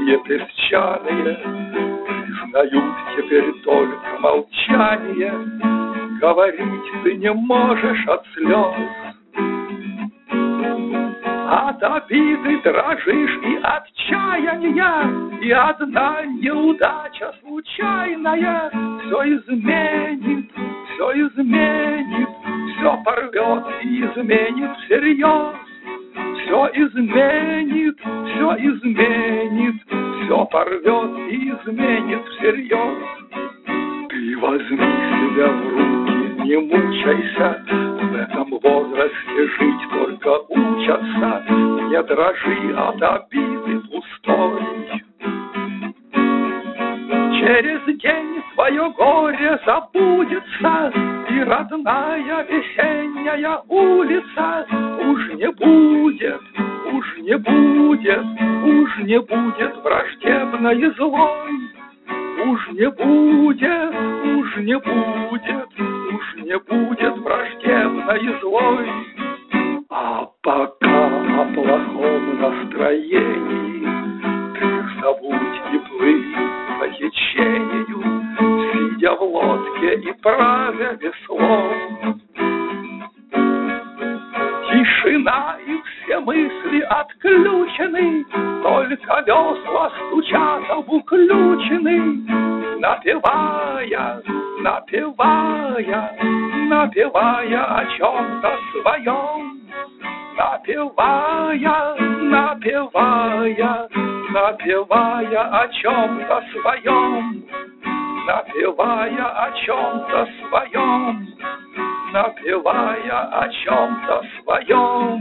Такие песчаные признают теперь только молчание. Говорить ты не можешь от слез, от обиды дрожишь и от чаяния, и одна неудача случайная все изменит, все порвет и изменит всерьез. Все изменит, все порвет и изменит всерьез. Ты возьми себя в руки, не мучайся, в этом возрасте жить только учатся. Не дрожи от обиды пустой. Через день твое горе забудется, и родная весенняя улица уж не будет враждебной и злой. Уж не будет враждебной и злой. А пока о плохом настроении ты забудь и плыть по течению, сидя в лодке и правя веслом. Тишина и все мысли отключены, только весла стучат об уключены, напевая о чем-то своем, напевая о чем-то своем, напевая о чем-то своем, напевая о чем-то своем.